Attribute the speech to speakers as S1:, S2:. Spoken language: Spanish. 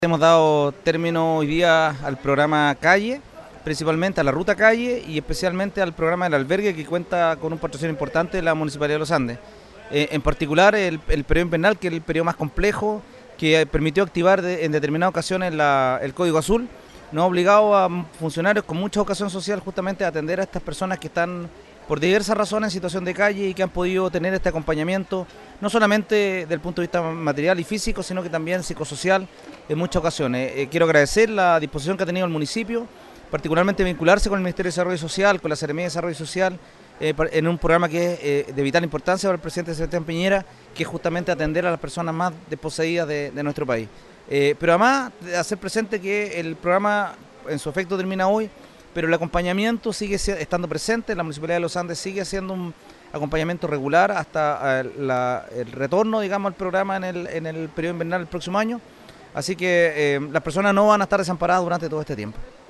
S1: Hemos dado término hoy día al programa Calle, principalmente a la ruta Calle y especialmente al programa del albergue que cuenta con un patrocinio importante de la Municipalidad de Los Andes. En particular el periodo invernal, que es el periodo más complejo, que permitió activar en determinadas ocasiones el Código Azul, nos ha obligado a funcionarios con mucha vocación social justamente a atender a estas personas que están por diversas razones en situación de calle y que han podido tener este acompañamiento, no solamente desde el punto de vista material y físico, sino que también psicosocial en muchas ocasiones. Quiero agradecer la disposición que ha tenido el municipio, particularmente vincularse con el Ministerio de Desarrollo Social, con la Seremía de Desarrollo Social, en un programa que es de vital importancia para el presidente Sebastián Piñera, que es justamente atender a las personas más desposeídas de nuestro país. Pero además, hacer presente que el programa en su efecto termina hoy, pero el acompañamiento sigue estando presente. La Municipalidad de Los Andes sigue haciendo un acompañamiento regular hasta el retorno, digamos, al programa en el periodo invernal del próximo año. Así que las personas no van a estar desamparadas durante todo este tiempo.